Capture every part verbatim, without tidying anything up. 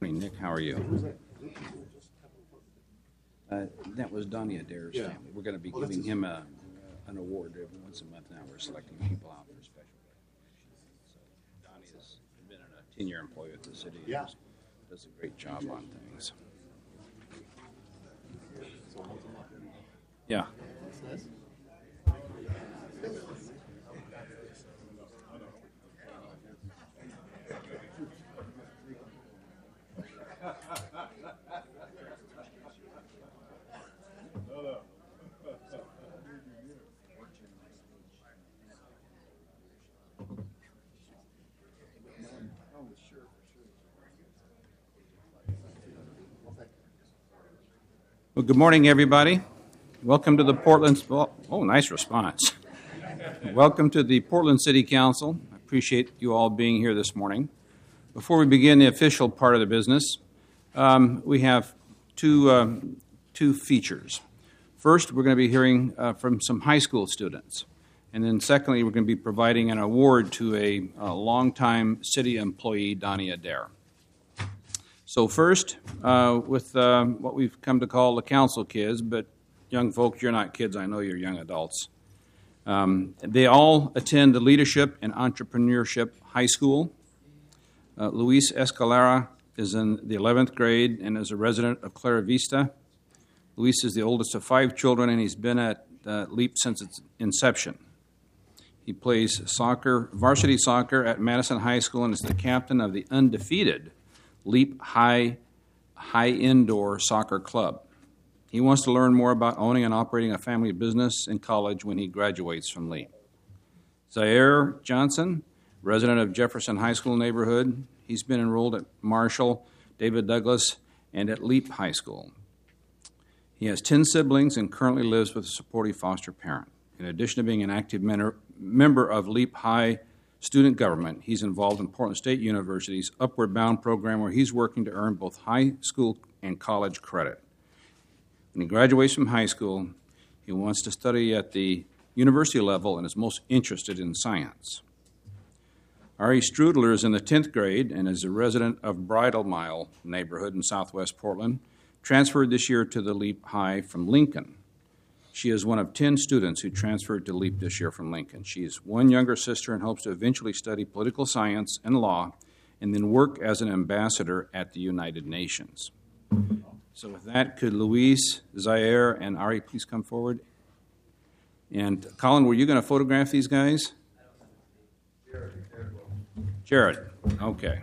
Morning, Nick. How are you? Uh, that was Donnie Adair's Yeah. family. We're going to be giving him a, an award every once a month now. We're selecting people out for special recognition. So Donnie has been a ten-year employee at the city. And Yeah. does- does a great job on things. Yeah. Well, good morning, everybody. Welcome to the Portland. Oh, nice response. Welcome to the Portland City Council. I appreciate you all being here this morning. Before we begin the official part of the business, um, we have two um, two features. First, we're going to be hearing uh, from some high school students, and then secondly, we're going to be providing an award to a, a longtime city employee, Donnie Adair. So first, uh, with uh, what we've come to call the council kids, but young folks, you're not kids, I know you're young adults. Um, they all attend the Leadership and Entrepreneurship High School. Uh, Luis Escalera is in the eleventh grade and is a resident of Clara Vista. Luis is the oldest of five children, and he's been at uh, LEAP since its inception. He plays soccer, varsity soccer at Madison High School and is the captain of the undefeated LEAP High High Indoor Soccer Club. He wants to learn more about owning and operating a family business in college when he graduates from LEAP. Zaire Johnson, resident of Jefferson High School neighborhood. He's been enrolled at Marshall, David Douglas, and at LEAP High School. He has ten siblings and currently lives with a supportive foster parent. In addition to being an active mentor, member of LEAP High student government, he's involved in Portland State University's Upward Bound program, where he's working to earn both high school and college credit. When he graduates from high school, he wants to study at the university level and is most interested in science. Ari Strudler is in the tenth grade and is a resident of Bridal Mile neighborhood in southwest Portland, transferred this year to the LEAP High from Lincoln. She is one of ten students who transferred to LEAP this year from Lincoln. She has one younger sister and hopes to eventually study political science and law and then work as an ambassador at the United Nations. So with that, could Luis, Zaire, and Ari please come forward? And Colin, were you going to photograph these guys? Jared, okay.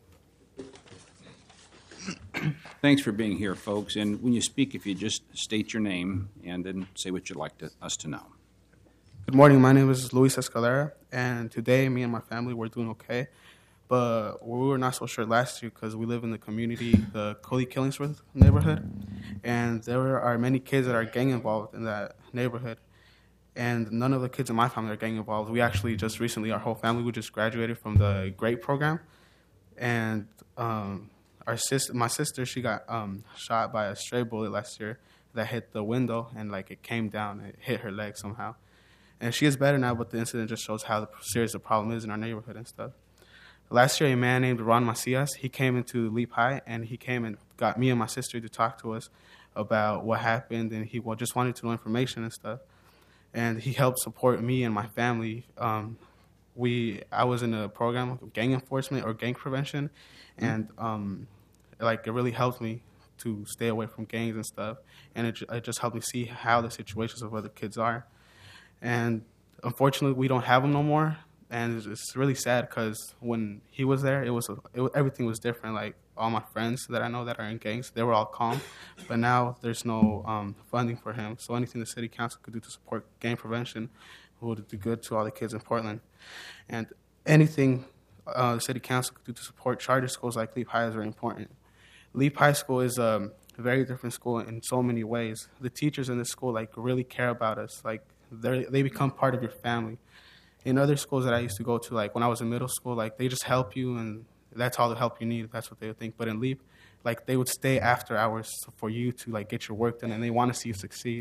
Thanks for being here, folks. And when you speak, if you just state your name and then say what you'd like to, us to know. Good morning. My name is Luis Escalera, and today me and my family were doing okay. But we were not so sure last year because we live in the community, the Cody Killingsworth neighborhood, and there are many kids that are gang involved in that neighborhood. And none of the kids in my family are gang involved. We actually just recently, our whole family, we just graduated from the GREAT program. And um, our sister, my sister, she got um, shot by a stray bullet last year that hit the window, and like it came down and it hit her leg somehow. And she is better now, but the incident just shows how serious the problem is in our neighborhood and stuff. Last year, a man named Ron Macias, he came into LEAP High, and he came and got me and my sister to talk to us about what happened, and he just wanted to know information and stuff. And he helped support me and my family. Um, we, I was in a program of gang enforcement or gang prevention, and um, like it really helped me to stay away from gangs and stuff. And it, it just helped me see how the situations of other kids are. And unfortunately, we don't have them no more. And it's really sad because when he was there, it was, a, it, everything was different. Like all my friends that I know that are in gangs, they were all calm. But now there's no um, funding for him. So anything the city council could do to support gang prevention would do good to all the kids in Portland. And anything uh, the city council could do to support charter schools like LEAP High is very important. LEAP High School is um, a very different school in so many ways. The teachers in this school like really care about us. Like they they become part of your family. In other schools that I used to go to, like when I was in middle school, like they just help you and that's all the help you need. That's what they would think. But in LEAP, like they would stay after hours for you to like get your work done, and they want to see you succeed.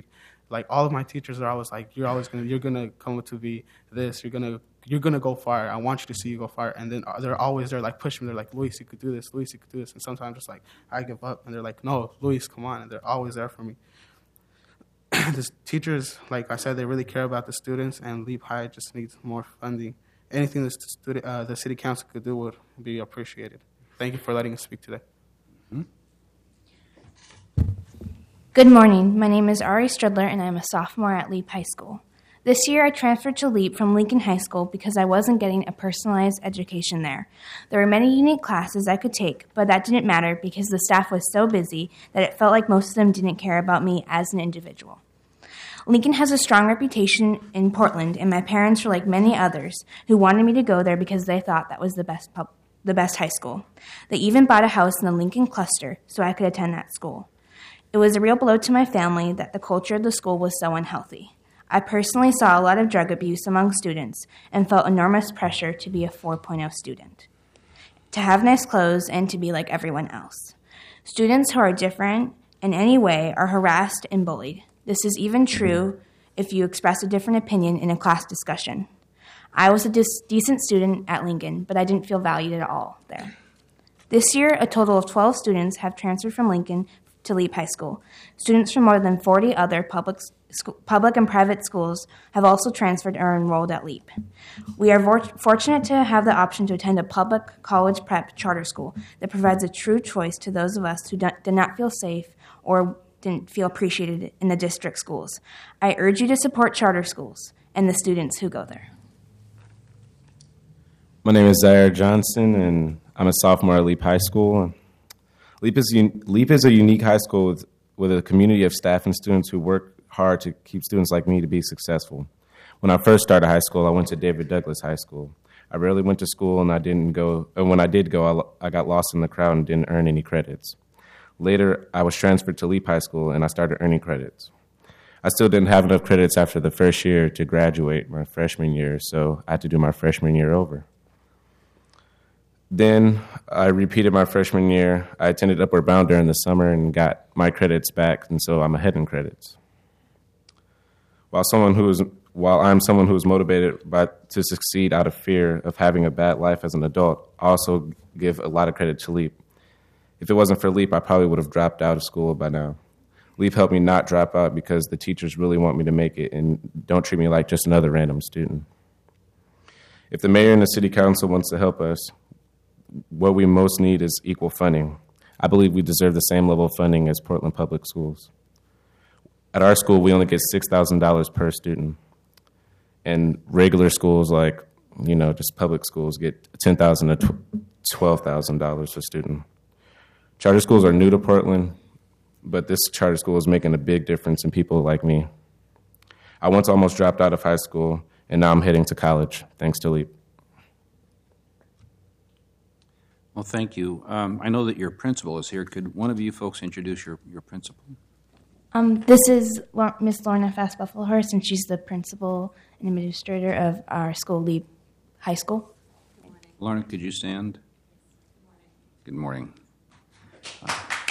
Like all of my teachers are always like, "You're always gonna, you're gonna come to be this. You're gonna, you're gonna go far. I want you to see you go far." And then they're always there, like pushing me. They're like, "Luis, you could do this. Luis, you could do this." And sometimes just like I give up, and they're like, "No, Luis, come on." And they're always there for me. The teachers, like I said, they really care about the students, and Leap High just needs more funding. Anything the student, uh, the city council could do would be appreciated. Thank you for letting us speak today. Mm-hmm. Good morning. My name is Ari Stridler, and I'm a sophomore at Leap High School. This year, I transferred to Leap from Lincoln High School because I wasn't getting a personalized education there. There were many unique classes I could take, but that didn't matter because the staff was so busy that it felt like most of them didn't care about me as an individual. Lincoln has a strong reputation in Portland, and my parents were like many others who wanted me to go there because they thought that was the best pub- the best high school. They even bought a house in the Lincoln cluster so I could attend that school. It was a real blow to my family that the culture of the school was so unhealthy. I personally saw a lot of drug abuse among students and felt enormous pressure to be a four point oh student, to have nice clothes, and to be like everyone else. Students who are different in any way are harassed and bullied. This is even true if you express a different opinion in a class discussion. I was a dis- decent student at Lincoln, but I didn't feel valued at all there. This year, a total of twelve students have transferred from Lincoln to Leap High School. Students from more than forty other public, sc- public and private schools have also transferred or enrolled at Leap. We are vor- fortunate to have the option to attend a public college prep charter school that provides a true choice to those of us who don't, did not feel safe or didn't feel appreciated in the district schools. I urge you to support charter schools and the students who go there. My name is Zaire Johnson, and I'm a sophomore at Leap High School. Leap is, un- Leap is a unique high school with, with a community of staff and students who work hard to keep students like me to be successful. When I first started high school, I went to David Douglas High School. I rarely went to school, and I didn't go. And when I did go, I, I got lost in the crowd and didn't earn any credits. Later, I was transferred to Leap High School, and I started earning credits. I still didn't have enough credits after the first year to graduate my freshman year, so I had to do my freshman year over. Then I repeated my freshman year. I attended Upward Bound during the summer and got my credits back, and so I'm ahead in credits. While someone who is, while I'm someone who is motivated by to succeed out of fear of having a bad life as an adult, I also give a lot of credit to Leap. If it wasn't for Leap, I probably would have dropped out of school by now. Leap helped me not drop out because the teachers really want me to make it and don't treat me like just another random student. If the mayor and the city council wants to help us, what we most need is equal funding. I believe we deserve the same level of funding as Portland Public Schools. At our school, we only get six thousand dollars per student. And regular schools like, you know, just public schools get ten thousand dollars to twelve thousand dollars a student. Charter schools are new to Portland, but this charter school is making a big difference in people like me. I once almost dropped out of high school, and now I'm heading to college, thanks to Leap. Well, thank you. Um, I know that your principal is here. Could one of you folks introduce your, your principal? Um, this is Miss Lorna Fast Buffalohurst, and she's the principal and administrator of our school, Leap High School. Lorna, could you stand? Good morning. Uh,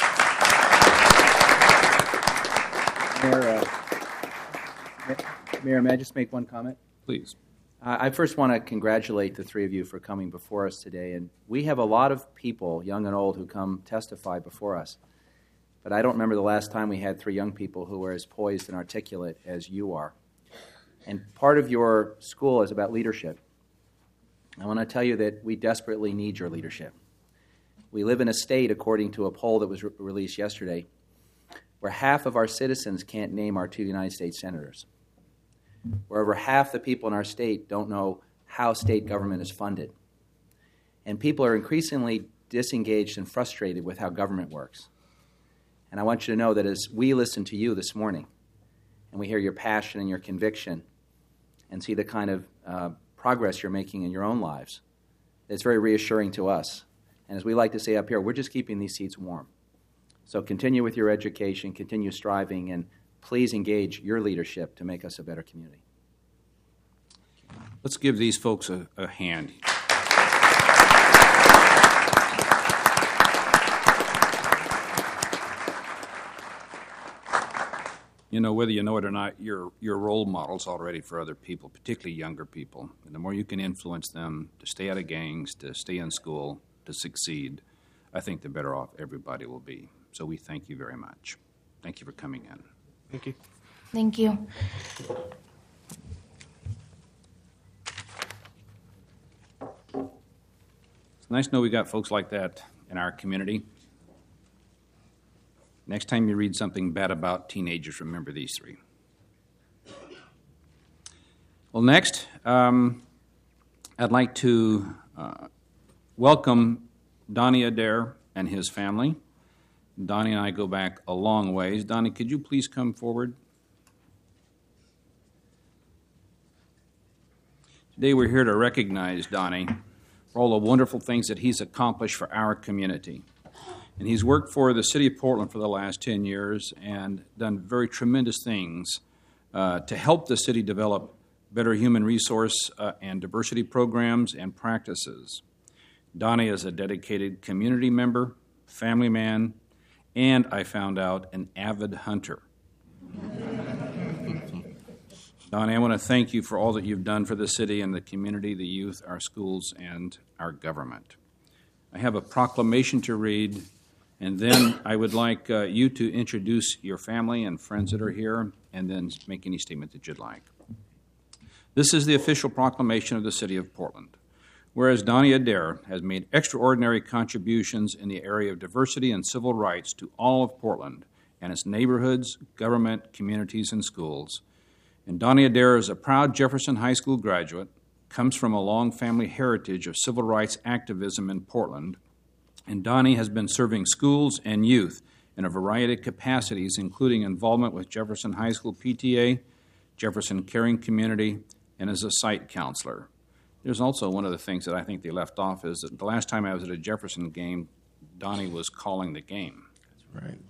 Mayor, uh, Mayor, may I just make one comment? please. Uh, I first want to congratulate the three of you for coming before us today. And we have a lot of people, young and old, who come testify before us. But I don't remember the last time we had three young people who were as poised and articulate as you are. And part of your school is about leadership. I want to tell you that we desperately need your leadership. We live in a state, according to a poll that was re- released yesterday, where half of our citizens can't name our two United States senators, where over half the people in our state don't know how state government is funded. And people are increasingly disengaged and frustrated with how government works. And I want you to know that as we listen to you this morning, and we hear your passion and your conviction, and see the kind of uh, progress you're making in your own lives, it's very reassuring to us. And as we like to say up here, we're just keeping these seats warm. So continue with your education, continue striving, and please engage your leadership to make us a better community. Let's give these folks a, a hand. You know, whether you know it or not, you're, you're role models already for other people, particularly younger people. And the more you can influence them to stay out of gangs, to stay in school, to succeed, I think the better off everybody will be. So we thank you very much. Thank you for coming in. Thank you. Thank you. It's nice to know we got folks like that in our community. Next time you read something bad about teenagers, remember these three. Well, next, um, I'd like to uh, welcome Donnie Adair and his family. Donnie and I go back a long ways. Donnie, could you please come forward? Today we're here to recognize Donnie for all the wonderful things that he's accomplished for our community. And he's worked for the City of Portland for the last ten years and done very tremendous things uh, to help the city develop better human resource uh, and diversity programs and practices. Donnie is a dedicated community member, family man, and I found out an avid hunter. Donnie, I want to thank you for all that you've done for the city and the community, the youth, our schools, and our government. I have a proclamation to read, and then I would like uh, you to introduce your family and friends that are here, and then make any statement that you'd like. This is the official proclamation of the City of Portland. Whereas Donnie Adair has made extraordinary contributions in the area of diversity and civil rights to all of Portland and its neighborhoods, government, communities, and schools. And Donnie Adair is a proud Jefferson High School graduate, comes from a long family heritage of civil rights activism in Portland, and Donnie has been serving schools and youth in a variety of capacities, including involvement with Jefferson High School P T A, Jefferson Caring Community, and as a site counselor. There's also one of the things that I think they left off is that the last time I was at a Jefferson game, Donnie was calling the game. That's right.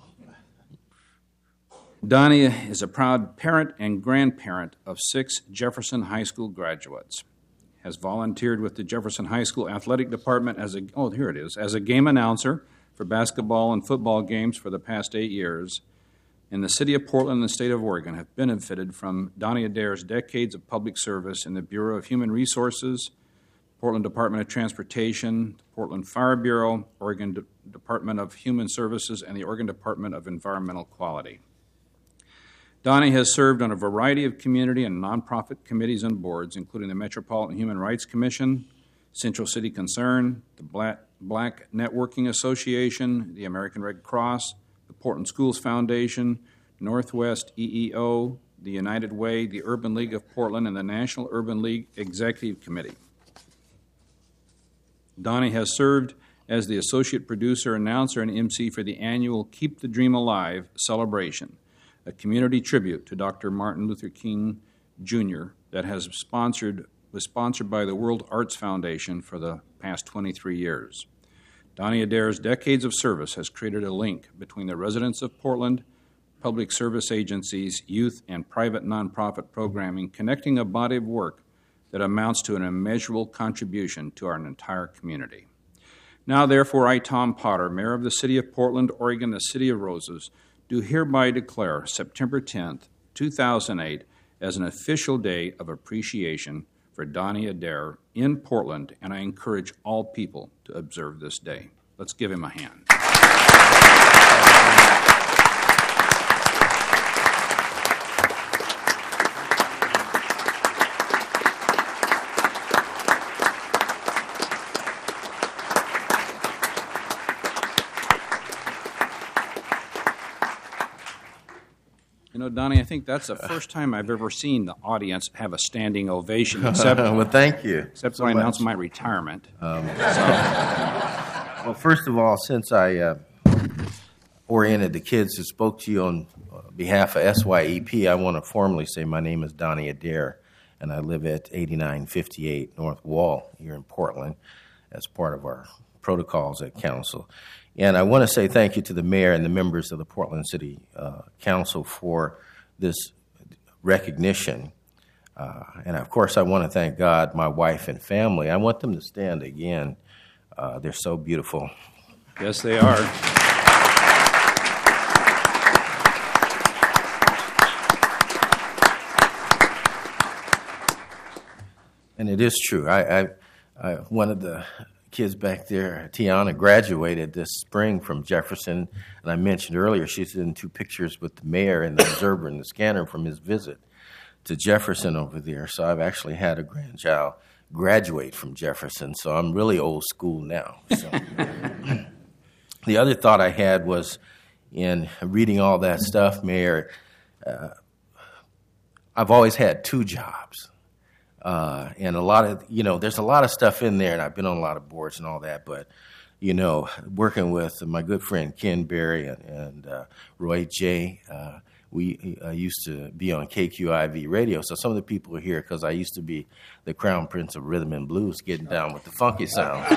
Donnie is a proud parent and grandparent of six Jefferson High School graduates. Has volunteered with the Jefferson High School Athletic Department as a, oh, here it is, as a game announcer for basketball and football games for the past eight years. And the City of Portland and the State of Oregon have benefited from Donnie Adair's decades of public service in the Bureau of Human Resources, Portland Department of Transportation, Portland Fire Bureau, Oregon De- Department of Human Services, and the Oregon Department of Environmental Quality. Donnie has served on a variety of community and nonprofit committees and boards, including the Metropolitan Human Rights Commission, Central City Concern, the Black, Black Networking Association, the American Red Cross, the Portland Schools Foundation, Northwest E E O, the United Way, the Urban League of Portland, and the National Urban League Executive Committee. Donnie has served as the associate producer, announcer, and M C for the annual Keep the Dream Alive celebration, a community tribute to Doctor Martin Luther King Junior that has sponsored was sponsored by the World Arts Foundation for the past twenty-three years. Donnie Adair's decades of service has created a link between the residents of Portland, public service agencies, youth, and private nonprofit programming, connecting a body of work that amounts to an immeasurable contribution to our entire community. Now, therefore, I, Tom Potter, Mayor of the City of Portland, Oregon, the City of Roses, do hereby declare September tenth, two thousand eight, as an official day of appreciation for Donnie Adair in Portland, and I encourage all people to observe this day. Let's give him a hand. You know, Donnie, I think that's the first time I've ever seen the audience have a standing ovation, except, well, thank you. except so when I much. announced my retirement. Um, well, first of all, since I uh, oriented the kids that spoke to you on behalf of S Y E P, I want to formally say my name is Donnie Adair, and I live at eighty-nine fifty-eight North Wall here in Portland as part of our protocols at Council. And I want to say thank you to the mayor and the members of the Portland City uh, Council for this recognition. Uh, and, of course, I want to thank God, my wife, and family. I want them to stand again. Uh, they're so beautiful. Yes, they are. And it is true. I, I, I one of the kids back there, Tiana, graduated this spring from Jefferson, and I mentioned earlier she's in two pictures with the mayor and the observer and the scanner from his visit to Jefferson over there. So I've actually had a grandchild graduate from Jefferson, so I'm really old school now. So. The other thought I had was, in reading all that stuff, Mayor, uh, I've always had two jobs. Uh, and a lot of, you know, there's a lot of stuff in there, and I've been on a lot of boards and all that, but, you know, working with my good friend Ken Berry and, and uh, Roy J., uh, we uh, used to be on K Q I V radio, so some of the people are here because I used to be the crown prince of rhythm and blues, getting down with the funky sound.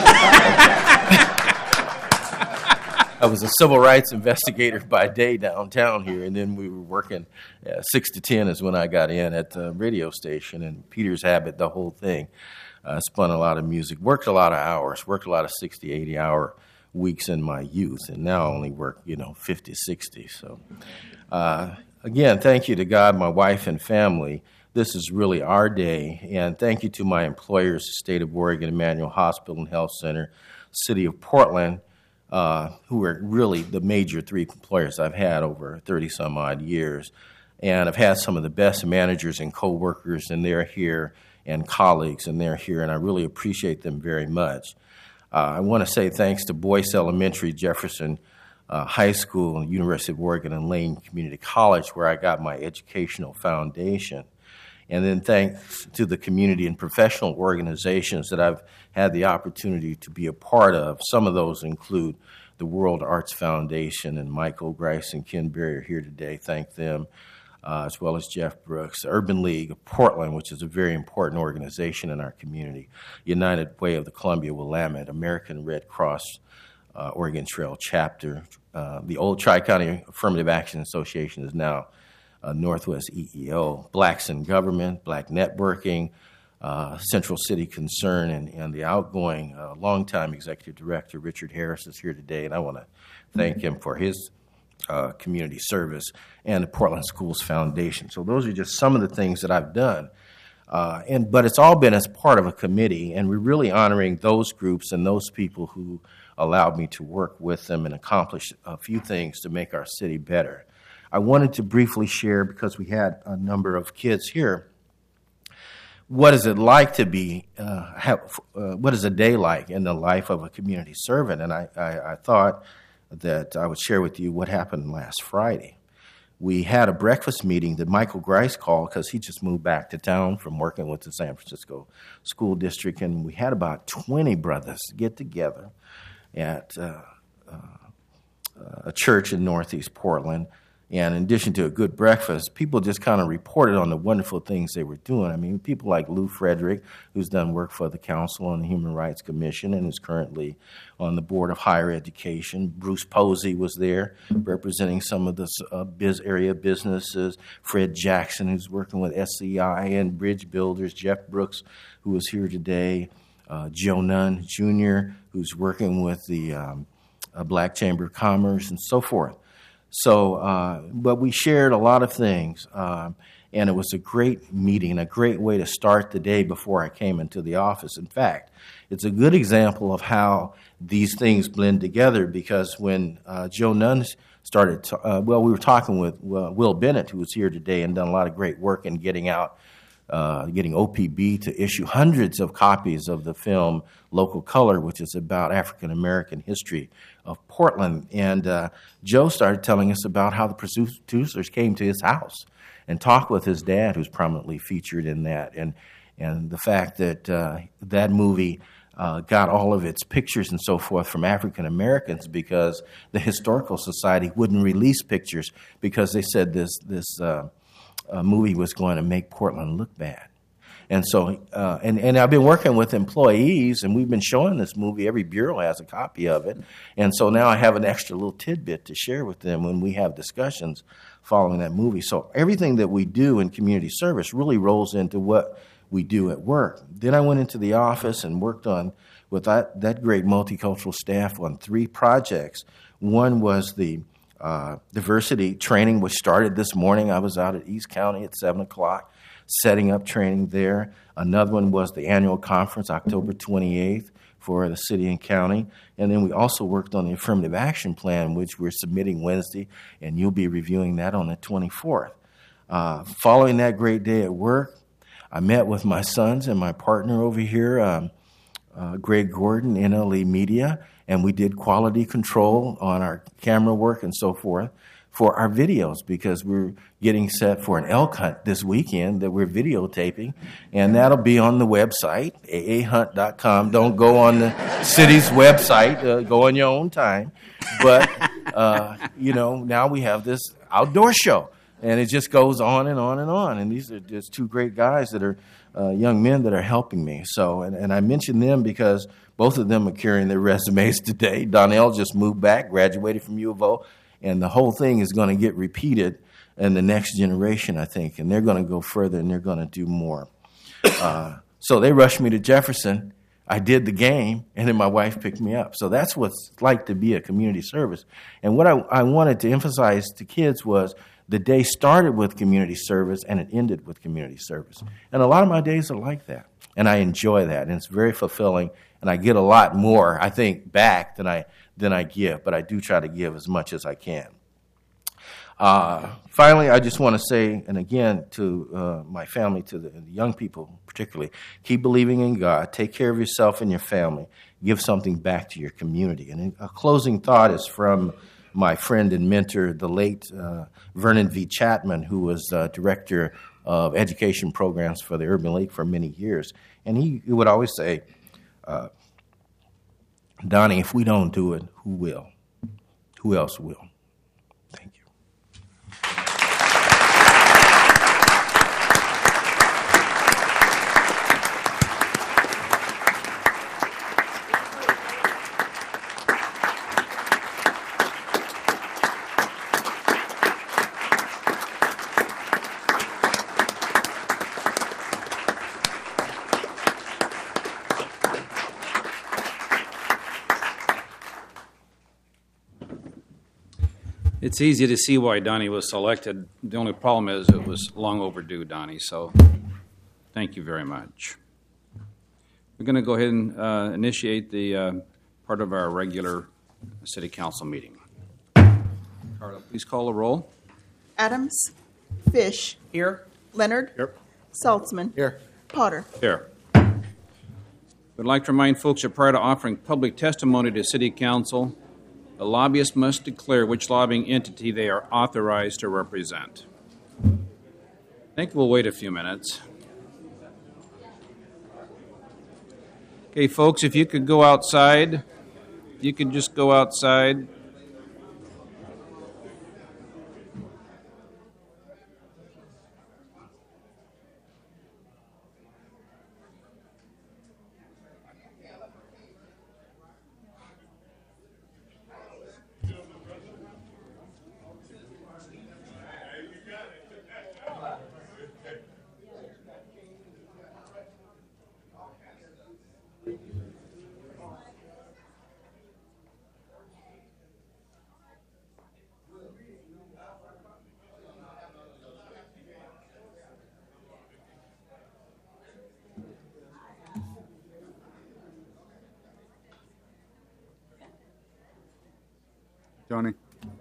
I was a civil rights investigator by day downtown here, and then we were working uh, six to ten is when I got in at the radio station, and Peter's Habit, the whole thing. I uh, spun a lot of music, worked a lot of hours, worked a lot of sixty, eighty-hour weeks in my youth, and now I only work, you know, fifty, sixty. So, uh, again, thank you to God, my wife, and family. This is really our day, and thank you to my employers, the State of Oregon, Emmanuel Hospital and Health Center, City of Portland, Uh, who are really the major three employers I've had over thirty-some-odd years. And I've had some of the best managers and co-workers, and they're here, and colleagues, and they're here, and I really appreciate them very much. Uh, I want to say thanks to Boyce Elementary, Jefferson uh, High School, University of Oregon, and Lane Community College, where I got my educational foundation. And then thanks to the community and professional organizations that I've had the opportunity to be a part of. Some of those include the World Arts Foundation, and Michael Grice and Ken Berry are here today. Thank them, uh, as well as Jeff Brooks. Urban League of Portland, which is a very important organization in our community. United Way of the Columbia Willamette, American Red Cross uh, Oregon Trail Chapter. Uh, the old Tri-County Affirmative Action Association is now Uh, Northwest E E O, Blacks in Government, Black Networking, uh, Central City Concern, and, and the outgoing uh, longtime Executive Director, Richard Harris, is here today, and I want to thank him for his uh, community service, and the Portland Schools Foundation. So those are just some of the things that I've done. Uh, and But it's all been as part of a committee, and we're really honoring those groups and those people who allowed me to work with them and accomplish a few things to make our city better. I wanted to briefly share, because we had a number of kids here, what is it like to be, uh, have, uh, what is a day like in the life of a community servant? And I, I, I thought that I would share with you what happened last Friday. We had a breakfast meeting that Michael Grice called because he just moved back to town from working with the San Francisco School District, and we had about twenty brothers get together at uh, uh, a church in Northeast Portland. And in addition to a good breakfast, people just kind of reported on the wonderful things they were doing. I mean, people like Lou Frederick, who's done work for the Council on the Human Rights Commission and is currently on the Board of Higher Education. Bruce Posey was there representing some of the uh, biz area businesses. Fred Jackson, who's working with S C I and Bridge Builders. Jeff Brooks, who is here today. Uh, Joe Nunn, Junior, who's working with the um, uh, Black Chamber of Commerce, and so forth. So, uh, but we shared a lot of things, um, and it was a great meeting, a great way to start the day before I came into the office. In fact, it's a good example of how these things blend together, because when uh, Joe Nunn started, to, uh, well, we were talking with uh, Will Bennett, who was here today and done a lot of great work in getting out, uh, getting O P B to issue hundreds of copies of the film Local Color, which is about African American history of Portland. And uh, Joe started telling us about how the producers came to his house and talked with his dad, who's prominently featured in that, and and the fact that uh, that movie uh, got all of its pictures and so forth from African Americans, because the Historical Society wouldn't release pictures because they said this this uh, uh, movie was going to make Portland look bad. And so, uh, and, and I've been working with employees, and we've been showing this movie. Every bureau has a copy of it. And so now I have an extra little tidbit to share with them when we have discussions following that movie. So everything that we do in community service really rolls into what we do at work. Then I went into the office and worked on, with that, that great multicultural staff, on three projects. One was the uh, diversity training, which started this morning. I was out at East County at seven o'clock. setting up training there. Another one was the annual conference, October twenty-eighth, for the city and county. And then we also worked on the affirmative action plan, which we're submitting Wednesday, and you'll be reviewing that on the twenty-fourth. Uh, following that great day at work, I met with my sons and my partner over here, um, uh, Greg Gordon, N L E Media, and we did quality control on our camera work and so forth for our videos, because we're getting set for an elk hunt this weekend that we're videotaping, and that'll be on the website, a a hunt dot com. Don't go on the city's website. Uh, go on your own time. But, uh, you know, now we have this outdoor show, and it just goes on and on and on. And these are just two great guys that are uh, young men that are helping me. So, and, and I mention them because both of them are carrying their resumes today. Donnell just moved back, graduated from U of O, and the whole thing is going to get repeated in the next generation, I think. And they're going to go further, and they're going to do more. Uh, so they rushed me to Jefferson. I did the game, and then my wife picked me up. So that's what it's like to be a community service. And what I, I wanted to emphasize to kids was the day started with community service, and it ended with community service. And a lot of my days are like that, and I enjoy that, and it's very fulfilling, and I get a lot more, I think, back than I than I give, but I do try to give as much as I can. Uh, finally, I just want to say, and again, to uh, my family, to the, the young people particularly, keep believing in God, take care of yourself and your family, give something back to your community. And a closing thought is from my friend and mentor, the late uh, Vernon V. Chapman, who was uh, director of education programs for the Urban League for many years. And he, he would always say, uh, Donnie, if we don't do it, who will? Who else will? Thank you. It's easy to see why Donnie was selected. The only problem is it was long overdue, Donnie, so thank you very much. We're going to go ahead and uh, initiate the uh, part of our regular city council meeting. Carla, please call the roll. Adams. Fish. Here. Leonard. Here. Saltzman. Here. Potter. Here. We'd like to remind folks that prior to offering public testimony to city council, a lobbyist must declare which lobbying entity they are authorized to represent. I think we'll wait a few minutes. Okay, folks, if you could go outside, you could just go outside. Johnny.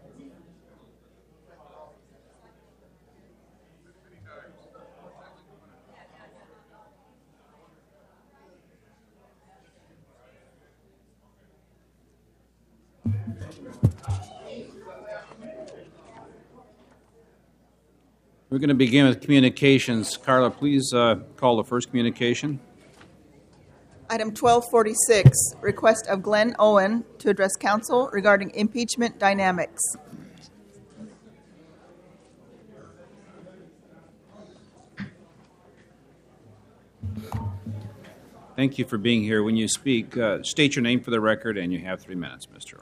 We're going to begin with communications. Carla, please uh, call the first communication. Item twelve forty-six, request of Glenn Owen to address council regarding impeachment dynamics. Thank you for being here. When you speak, uh, state your name for the record, and you have three minutes, Mister Owen.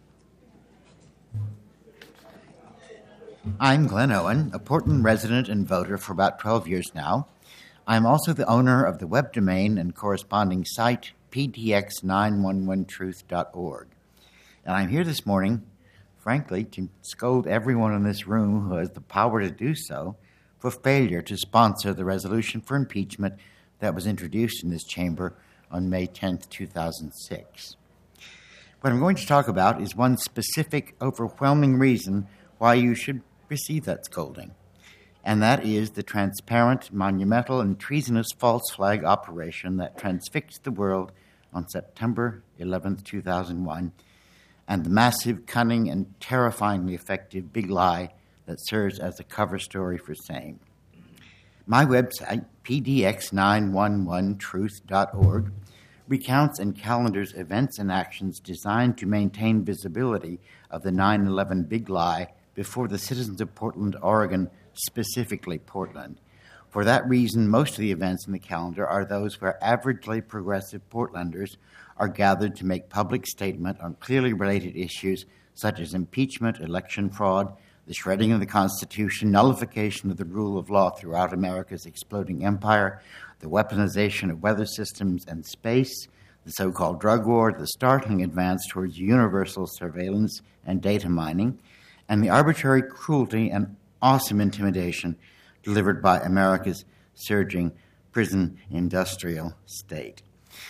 I'm Glenn Owen, a Portland resident and voter for about twelve years now. I'm also the owner of the web domain and corresponding site p t x nine one one truth dot org. And I'm here this morning, frankly, to scold everyone in this room who has the power to do so for failure to sponsor the resolution for impeachment that was introduced in this chamber on May tenth, two thousand six. What I'm going to talk about is one specific, overwhelming reason why you should receive that scolding, and that is the transparent, monumental, and treasonous false flag operation that transfixed the world on September eleventh, two thousand one, and the massive, cunning, and terrifyingly effective big lie that serves as a cover story for same. My website, P D X nine one one truth dot org, recounts and calendars events and actions designed to maintain visibility of the nine eleven big lie before the citizens of Portland, Oregon, specifically Portland. For that reason, most of the events in the calendar are those where averagely progressive Portlanders are gathered to make public statement on clearly related issues such as impeachment, election fraud, the shredding of the Constitution, nullification of the rule of law throughout America's exploding empire, the weaponization of weather systems and space, the so-called drug war, the startling advance towards universal surveillance and data mining, and the arbitrary cruelty and awesome intimidation delivered by America's surging prison industrial state.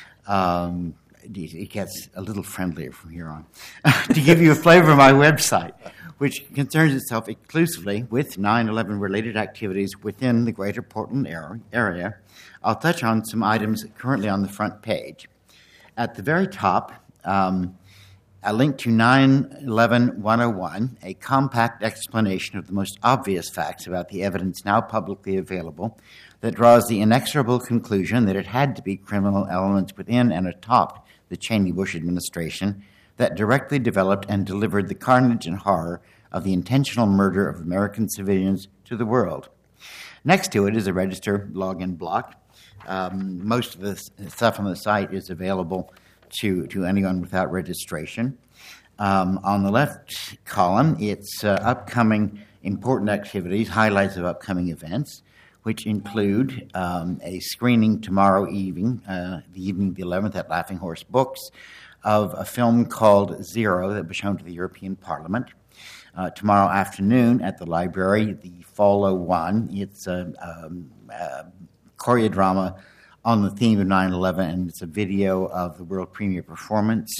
Um, it gets a little friendlier from here on. To give you a flavor of my website, which concerns itself exclusively with nine eleven related activities within the greater Portland area, I'll touch on some items currently on the front page. At the very top, um, a link to nine eleven one oh one, a compact explanation of the most obvious facts about the evidence now publicly available that draws the inexorable conclusion that it had to be criminal elements within and atop the Cheney-Bush administration that directly developed and delivered the carnage and horror of the intentional murder of American civilians to the world. Next to it is a register login block. Um, most of the stuff on the site is available to, to anyone without registration. Um, on the left column, it's uh, upcoming important activities, highlights of upcoming events, which include um, a screening tomorrow evening, uh, the evening of the eleventh at Laughing Horse Books, of a film called Zero that was shown to the European Parliament. Uh, tomorrow afternoon at the library, the Follow One. It's a, um, a choreodrama on the theme of nine eleven, and it's a video of the world premiere performance.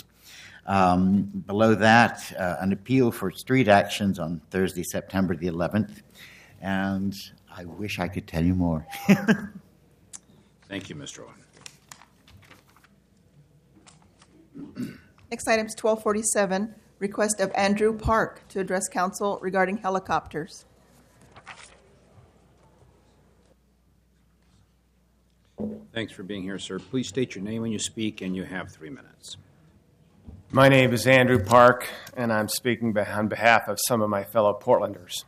Um, below that, uh, an appeal for street actions on Thursday, September the eleventh. And I wish I could tell you more. Thank you, Mister Owen. Next item is twelve forty-seven, request of Andrew Park to address council regarding helicopters. Thanks for being here, sir. Please state your name when you speak, and you have three minutes. My name is Andrew Park, and I'm speaking on behalf of some of my fellow Portlanders.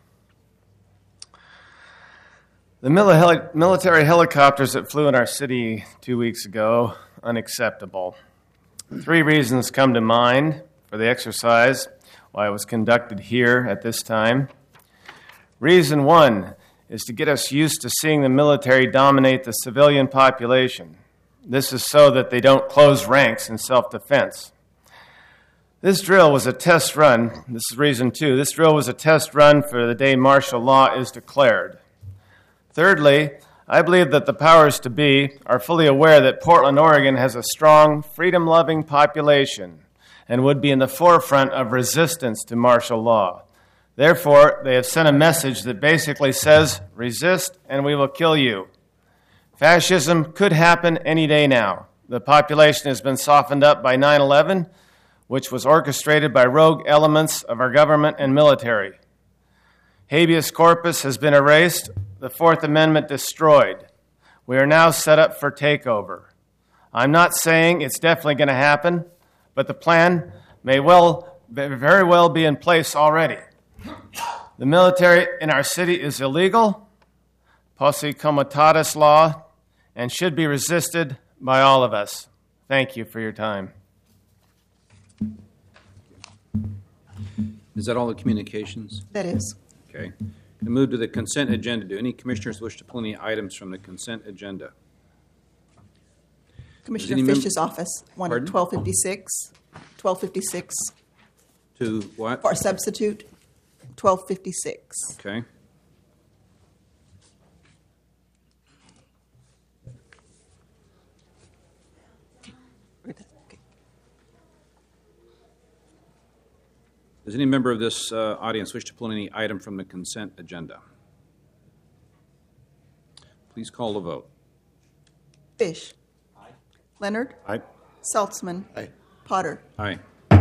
The military helicopters that flew in our city two weeks ago, unacceptable. Three reasons come to mind for the exercise, why it was conducted here at this time. Reason one is to get us used to seeing the military dominate the civilian population. This is so that they don't close ranks in self-defense. This drill was a test run. This is reason two. This drill was a test run for the day martial law is declared. Thirdly, I believe that the powers to be are fully aware that Portland, Oregon has a strong, freedom-loving population and would be in the forefront of resistance to martial law. Therefore, they have sent a message that basically says, resist and we will kill you. Fascism could happen any day now. The population has been softened up by nine eleven, which was orchestrated by rogue elements of our government and military. Habeas corpus has been erased, the Fourth Amendment destroyed. We are now set up for takeover. I'm not saying it's definitely going to happen, but the plan may well, very well be in place already. The military in our city is illegal, posse comitatus law, and should be resisted by all of us. Thank you for your time. Is that all the communications? That is. Okay. To move to the consent agenda. Do any commissioners wish to pull any items from the consent agenda? Commissioner any mem- Fish's office wanted twelve fifty-six, twelve fifty-six To what? for a substitute, twelve fifty-six. Okay. Does any member of this uh, audience wish to pull any item from the consent agenda? Please call the vote. Fish. Aye. Leonard. Aye. Saltzman. Aye. Potter. Aye.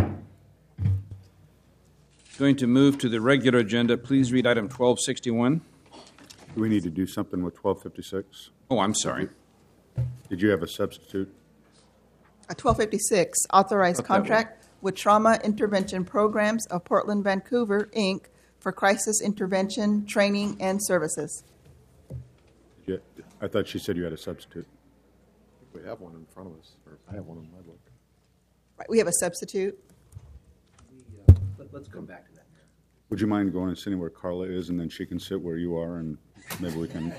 Going to move to the regular agenda. Please read item twelve sixty-one. Do we need to do something with twelve fifty-six? Oh, I'm sorry. Did you have a substitute? A twelve fifty-six, authorized Thought that contract with Trauma Intervention Programs of Portland, Vancouver, Incorporated for crisis intervention, training, and services. Did you, I thought she said you had a substitute. We have one in front of us, or I have one in my book. Right, we have a substitute. Let's come back to that. Would you mind going and sitting where Carla is, and then she can sit where you are, and maybe we can...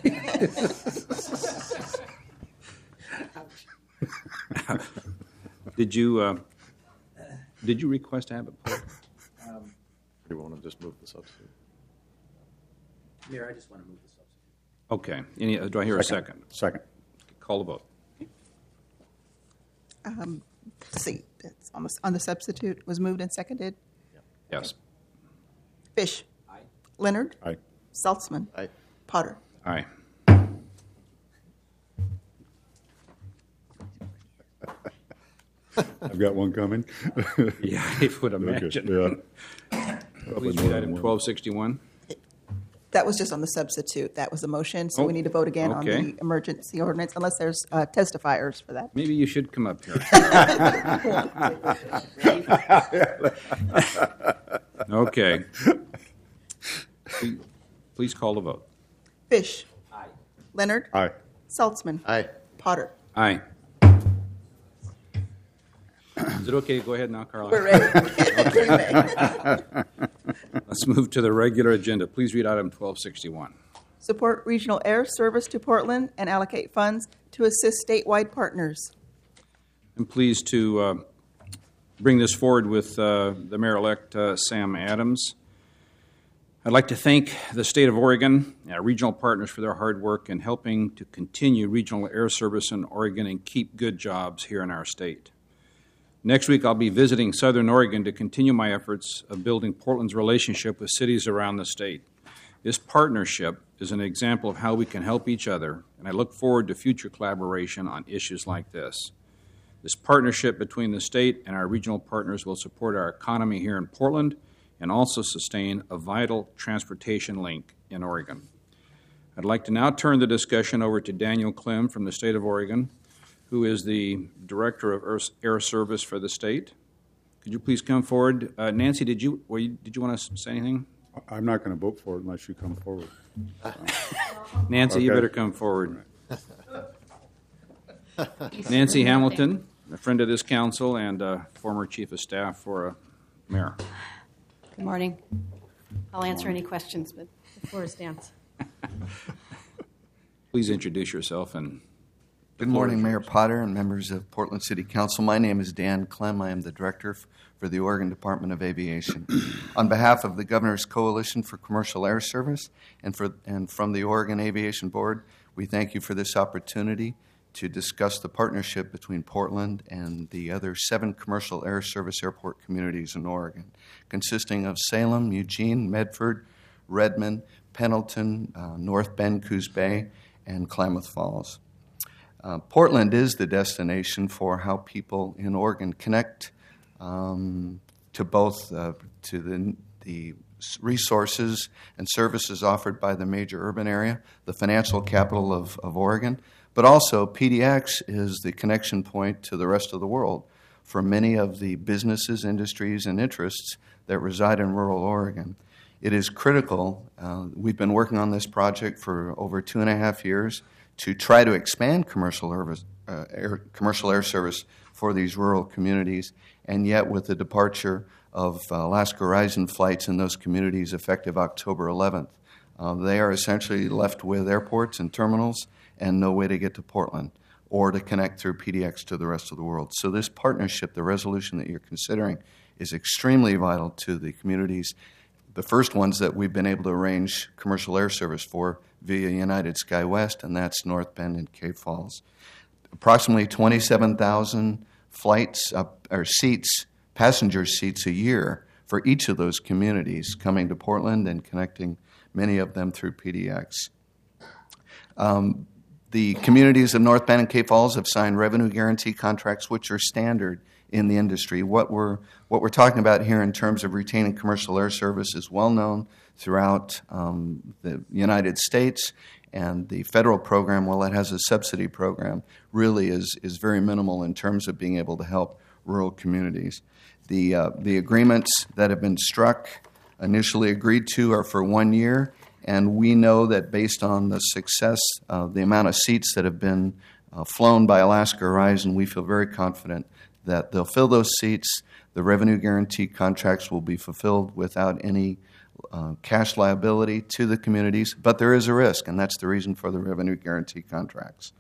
Did you uh, did you request to have it pulled? Um, do you want to just move the substitute? Mayor, I just want to move the substitute. Okay. Any, uh, do I hear a second? Second. Call the vote. Um, let's see, that's almost on the substitute. Was moved and seconded. Yes. Fish. Aye. Leonard. Aye. Saltzman. Aye. Potter. Aye. I've got one coming. Yeah, I would imagine. Okay, yeah. Please read item twelve sixty-one. That was just on the substitute. That was the motion, so Oh, we need to vote again okay. on the emergency ordinance, unless there's uh, testifiers for that. Maybe you should come up here. Okay. Please, please call the vote. Fish. Aye. Leonard. Aye. Saltzman. Aye. Potter. Aye. Is it okay to go ahead now, Carla? We're ready. Let's move to the regular agenda. Please read item twelve sixty-one. Support regional air service to Portland and allocate funds to assist statewide partners. I'm pleased to uh, bring this forward with uh, the Mayor-elect uh, Sam Adams. I'd like to thank the state of Oregon and our regional partners for their hard work in helping to continue regional air service in Oregon and keep good jobs here in our state. Next week, I'll be visiting Southern Oregon to continue my efforts of building Portland's relationship with cities around the state. This partnership is an example of how we can help each other, and I look forward to future collaboration on issues like this. This partnership between the state and our regional partners will support our economy here in Portland and also sustain a vital transportation link in Oregon. I'd like to now turn the discussion over to Daniel Clem from the state of Oregon, who is the Director of Air Service for the state. Could you please come forward? Uh, Nancy, did you, were you did you want to say anything? I'm not going to vote for it unless you come forward. Nancy, Okay. you better come forward. Nancy Hamilton, a friend of this council and uh, former chief of staff for a mayor. Good morning. I'll answer any questions, but the floor is Dan's. Please introduce yourself and. Good morning, Mayor Potter and members of Portland City Council. My name is Dan Clem. I am the Director for the Oregon Department of Aviation. On behalf of the Governor's Coalition for Commercial Air Service and, for, and from the Oregon Aviation Board, we thank you for this opportunity to discuss the partnership between Portland and the other seven commercial air service airport communities in Oregon, consisting of Salem, Eugene, Medford, Redmond, Pendleton, uh, North Bend, Coos Bay, and Klamath Falls. Uh, Portland is the destination for how people in Oregon connect um, to both uh, to the, the resources and services offered by the major urban area, the financial capital of, of Oregon, but also P D X is the connection point to the rest of the world for many of the businesses, industries, and interests that reside in rural Oregon. It is critical. Uh, we've been working on this project for over two and a half years to try to expand commercial air, uh, air, commercial air service for these rural communities, and yet with the departure of uh, Alaska Horizon flights in those communities effective October eleventh, uh, they are essentially left with airports and terminals and no way to get to Portland or to connect through P D X to the rest of the world. So this partnership, the resolution that you're considering, is extremely vital to the communities, the first ones that we've been able to arrange commercial air service for via United SkyWest, and that's North Bend and Cave Falls. Approximately twenty-seven thousand flights, uh, or seats, passenger seats a year for each of those communities coming to Portland and connecting many of them through P D X. Um, the communities of North Bend and Cape Falls have signed revenue guarantee contracts, which are standard in the industry. What we're what we're talking about here in terms of retaining commercial air service is well known throughout um, the United States, and the federal program, while it has a subsidy program, really is is very minimal in terms of being able to help rural communities. The uh, the agreements that have been struck, initially agreed to, are for one year, and we know that based on the success, uh, the amount of seats that have been uh, flown by Alaska Horizon, we feel very confident that they'll fill those seats. The revenue guarantee contracts will be fulfilled without any uh, cash liability to the communities, but there is a risk, and that's the reason for the revenue guarantee contracts.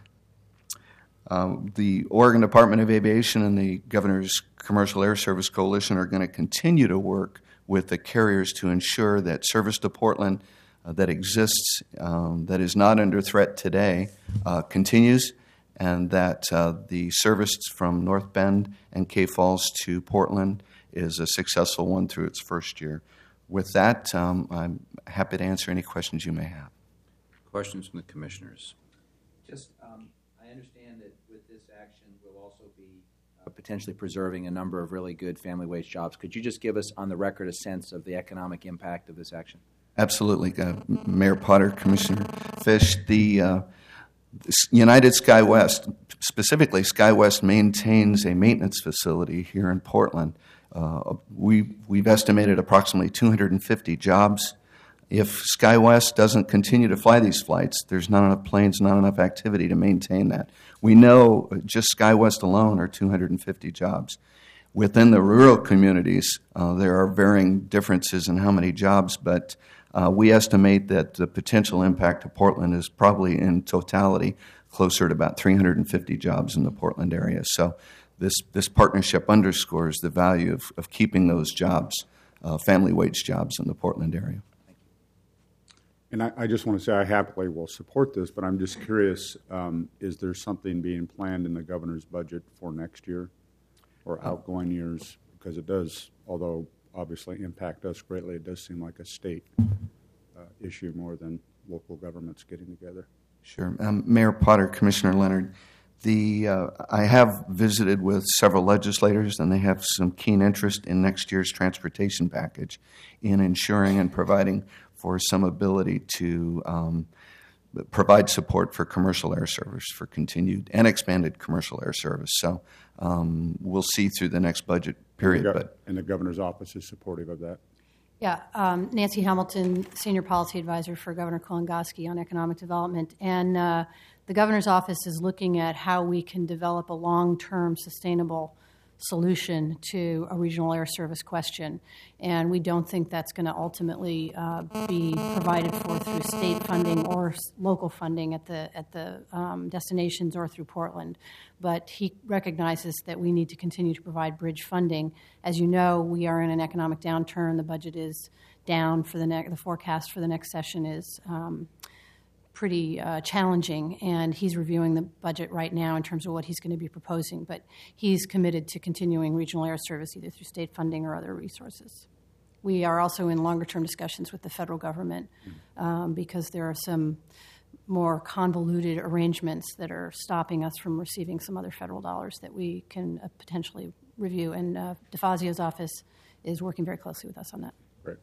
Um, the Oregon Department of Aviation and the Governor's Commercial Air Service Coalition are going to continue to work with the carriers to ensure that service to Portland uh, that exists, um, that is not under threat today, uh, continues, and that uh, the service from North Bend and Cape Falls to Portland is a successful one through its first year. With that, um, I'm happy to answer any questions you may have. Questions from the commissioners? Just, um, I understand that with this action, we'll also be uh, potentially preserving a number of really good family wage jobs. Could you just give us on the record a sense of the economic impact of this action? Absolutely. Uh, Mayor Potter, Commissioner Fish, the uh, United SkyWest, specifically SkyWest, maintains a maintenance facility here in Portland. Uh, we, we've estimated approximately two hundred fifty jobs. If SkyWest doesn't continue to fly these flights, there's not enough planes, not enough activity to maintain that. We know just SkyWest alone are two hundred fifty jobs. Within the rural communities, uh, there are varying differences in how many jobs, but uh, we estimate that the potential impact to Portland is probably in totality closer to about three hundred fifty jobs in the Portland area. So this, this partnership underscores the value of, of keeping those jobs, uh, family wage jobs in the Portland area. And I, I just want to say I happily will support this, but I'm just curious, um, is there something being planned in the governor's budget for next year or outgoing years? Because it does, although obviously impact us greatly, it does seem like a state uh, issue more than local governments getting together. Sure. Um, Mayor Potter, Commissioner Leonard, the uh, I have visited with several legislators, and they have some keen interest in next year's transportation package in ensuring and providing for some ability to um, provide support for commercial air service, for continued and expanded commercial air service. So um, we'll see through the next budget period. And the, but and the governor's office is supportive of that. Yeah, um, Nancy Hamilton, Senior Policy Advisor for Governor Kulongoski on economic development. And uh, the governor's office is looking at how we can develop a long-term sustainable solution to a regional air service question. And we don't think that's going to ultimately uh, be provided for through state funding or s- local funding at the at the um, destinations or through Portland. But he recognizes that we need to continue to provide bridge funding. As you know, we are in an economic downturn. The budget is down for the next, the forecast for the next session is um, pretty uh, challenging, and he's reviewing the budget right now in terms of what he's going to be proposing. But he's committed to continuing regional air service either through state funding or other resources. We are also in longer-term discussions with the federal government um, because there are some more convoluted arrangements that are stopping us from receiving some other federal dollars that we can uh, potentially review. And uh, DeFazio's office is working very closely with us on that. Great.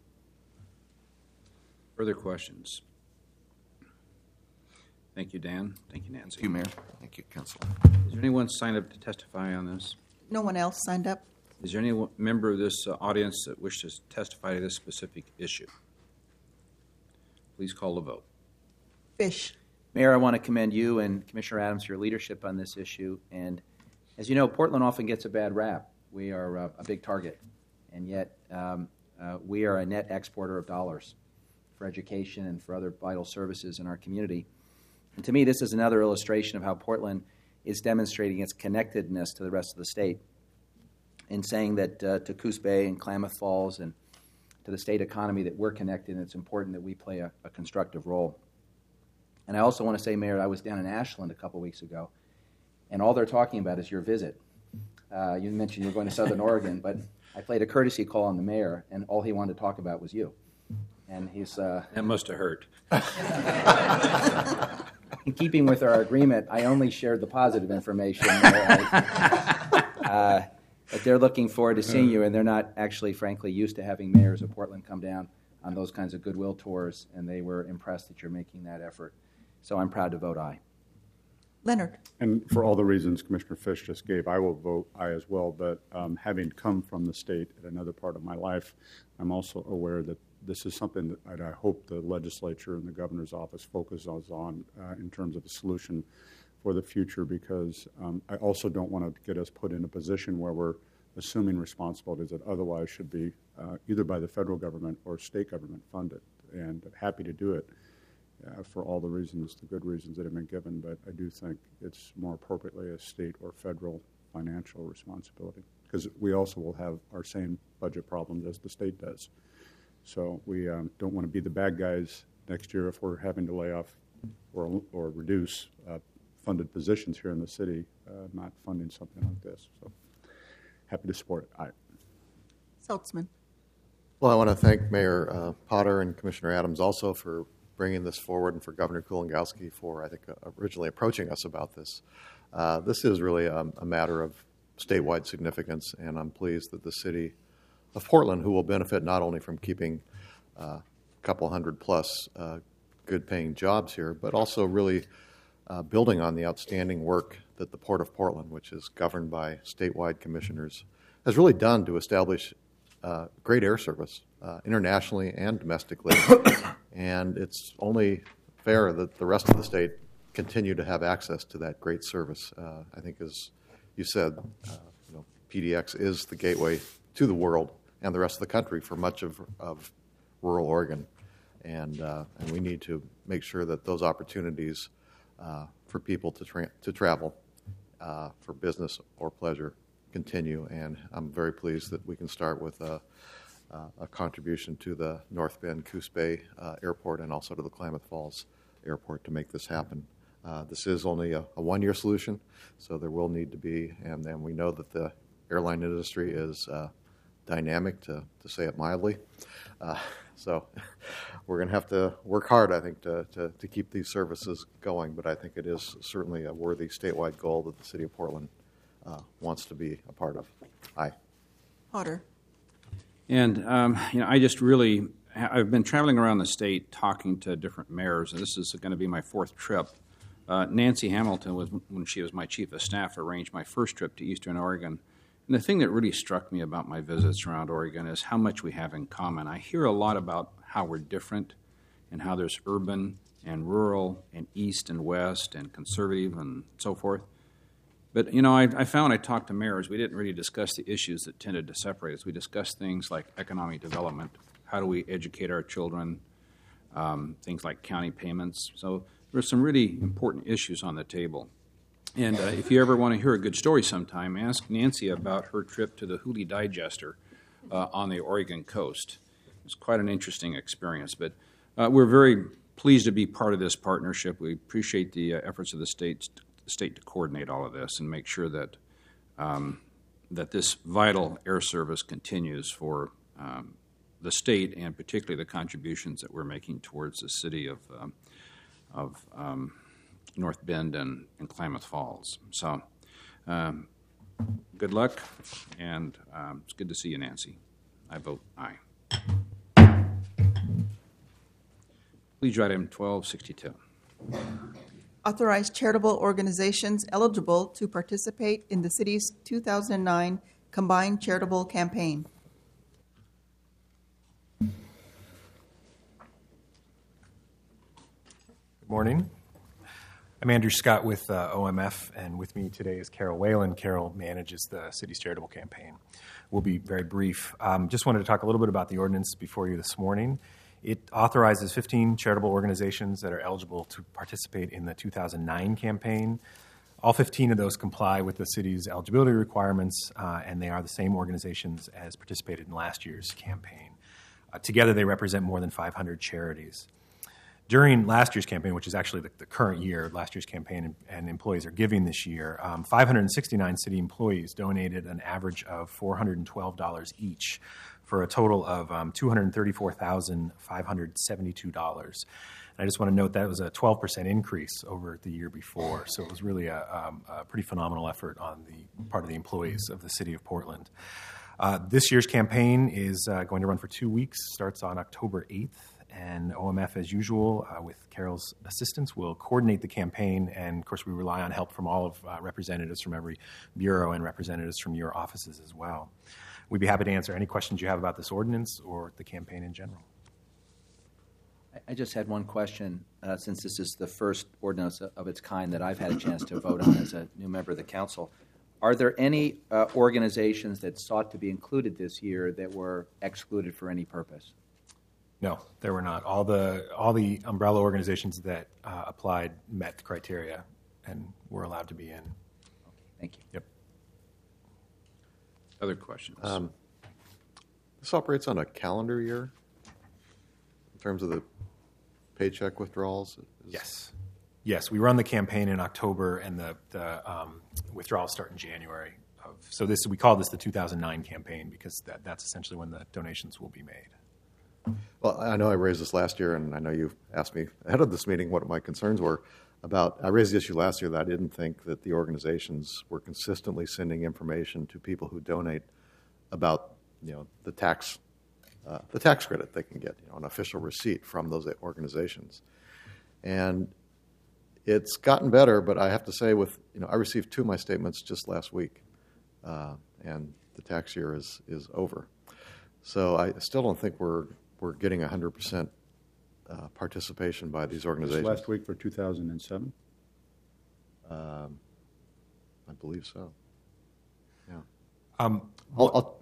Further questions? Thank you, Dan. Thank you, Nancy. Thank you, Mayor. Thank you, Councilor. Is there anyone signed up to testify on this? No one else signed up? Is there any one- member of this uh, audience that wishes to testify to this specific issue? Please call the vote. Fish. Mayor, I want to commend you and Commissioner Adams for your leadership on this issue. And as you know, Portland often gets a bad rap. We are uh, a big target, and yet um, uh, we are a net exporter of dollars for education and for other vital services in our community. And to me, this is another illustration of how Portland is demonstrating its connectedness to the rest of the state in saying that uh, to Coos Bay and Klamath Falls and to the state economy that we're connected, and it's important that we play a, a constructive role. And I also want to say, Mayor, I was down in Ashland a couple weeks ago, and all they're talking about is your visit. Uh, you mentioned you're going to Southern Oregon, but I played a courtesy call on the mayor, and all he wanted to talk about was you. And he's uh, That must have hurt. in keeping with our agreement, I only shared the positive information. uh, but they're looking forward to seeing you, and they're not actually, frankly, used to having mayors of Portland come down on those kinds of goodwill tours, and they were impressed that you're making that effort. So I'm proud to vote aye. Leonard. And for all the reasons Commissioner Fish just gave, I will vote aye as well. But um, having come from the state at another part of my life, I'm also aware that this is something that I'd- I hope the legislature and the governor's office focuses on uh, in terms of a solution for the future, because um, I also don't want to get us put in a position where we're assuming responsibilities that otherwise should be uh, either by the federal government or state government funded. And happy to do it uh, for all the reasons, the good reasons that have been given, but I do think it's more appropriately a state or federal financial responsibility, because we also will have our same budget problems as the state does. So we um, don't want to be the bad guys next year if we're having to lay off or, or reduce uh, funded positions here in the city, uh, not funding something like this. So happy to support it. Aye. Saltzman. Well, I want to thank Mayor uh, Potter and Commissioner Adams also for bringing this forward, and for Governor Kulongoski for, I think, uh, originally approaching us about this. Uh, this is really a, a matter of statewide significance, and I'm pleased that the city of Portland, who will benefit not only from keeping uh, a couple hundred plus uh, good-paying jobs here, but also really uh, building on the outstanding work that the Port of Portland, which is governed by statewide commissioners, has really done to establish uh, great air service uh, internationally and domestically. And it's only fair that the rest of the state continue to have access to that great service. Uh, I think, as you said, uh, you know, P D X is the gateway to the world and the rest of the country for much of, of rural Oregon. And, uh, and we need to make sure that those opportunities uh, for people to, tra- to travel uh, for business or pleasure continue. And I'm very pleased that we can start with a, uh, a contribution to the North Bend Coos Bay uh, Airport and also to the Klamath Falls Airport to make this happen. Uh, this is only a, a one-year solution, so there will need to be, and then we know that the airline industry is uh, dynamic, to, to say it mildly. Uh, so we're going to have to work hard, I think, to, to, to keep these services going, but I think it is certainly a worthy statewide goal that the city of Portland uh, wants to be a part of. Aye. Potter. And, um, you know, I just really, I've been traveling around the state talking to different mayors, and this is going to be my fourth trip. Uh, Nancy Hamilton, was, when she was my chief of staff, arranged my first trip to Eastern Oregon. And the thing that really struck me about my visits around Oregon is how much we have in common. I hear a lot about how we're different and how there's urban and rural and east and west and conservative and so forth. But, you know, I, I found I talked to mayors, we didn't really discuss the issues that tended to separate us. We discussed things like economic development, how do we educate our children, um, things like county payments. So there are some really important issues on the table. And uh, if you ever want to hear a good story sometime, ask Nancy about her trip to the Hooghly Digester uh, on the Oregon coast. It was quite an interesting experience. But uh, we're very pleased to be part of this partnership. We appreciate the uh, efforts of the state, the state to coordinate all of this and make sure that um, that this vital air service continues for um, the state, and particularly the contributions that we're making towards the city of um, of um, North Bend and, and Klamath Falls. So um, good luck, and um, it's good to see you, Nancy. I vote aye. Please write item twelve sixty-two. Authorize charitable organizations eligible to participate in the city's two thousand nine Combined Charitable Campaign. Good morning. I'm Andrew Scott with uh, O M F, and with me today is Carol Whalen. Carol manages the city's charitable campaign. We'll be very brief. Um, just wanted to talk a little bit about the ordinance before you this morning. It authorizes fifteen charitable organizations that are eligible to participate in the two thousand nine campaign. All fifteen of those comply with the city's eligibility requirements, uh, and they are the same organizations as participated in last year's campaign. Uh, together, they represent more than five hundred charities. During last year's campaign, which is actually the, the current year, last year's campaign and, and employees are giving this year, um, five hundred sixty-nine city employees donated an average of four hundred twelve dollars each for a total of um, two hundred thirty-four thousand five hundred seventy-two dollars. And I just want to note that was a twelve percent increase over the year before. So it was really a, um, a pretty phenomenal effort on the part of the employees of the city of Portland. Uh, this year's campaign is uh, going to run for two weeks, starts on October eighth. And O M F, as usual, uh, with Carol's assistance, will coordinate the campaign. And, of course, we rely on help from all of uh, representatives from every bureau and representatives from your offices as well. We'd be happy to answer any questions you have about this ordinance or the campaign in general. I just had one question, uh, since this is the first ordinance of its kind that I've had a chance to vote on as a new member of the council. Are there any uh, organizations that sought to be included this year that were excluded for any purpose? No, there were not. All the all the umbrella organizations that uh, applied met the criteria and were allowed to be in. Okay, thank you. Yep. Other questions? Um, this operates on a calendar year in terms of the paycheck withdrawals? Is Yes. Yes, we run the campaign in October, and the, the um, withdrawals start in January. Of, so this we call this the two thousand nine campaign because that, that's essentially when the donations will be made. Well, I know I raised this last year, and I know you asked me ahead of this meeting what my concerns were about. I raised the issue last year that I didn't think that the organizations were consistently sending information to people who donate about, you know, the tax, uh, the tax credit they can get, you know, an official receipt from those organizations, and it's gotten better. But I have to say, with you know, I received two of my statements just last week, uh, and the tax year is is over. So I still don't think we're we're getting one hundred percent uh, participation by these organizations. Last week for two thousand seven? Um, I believe so. Yeah. Um, I'll, I'll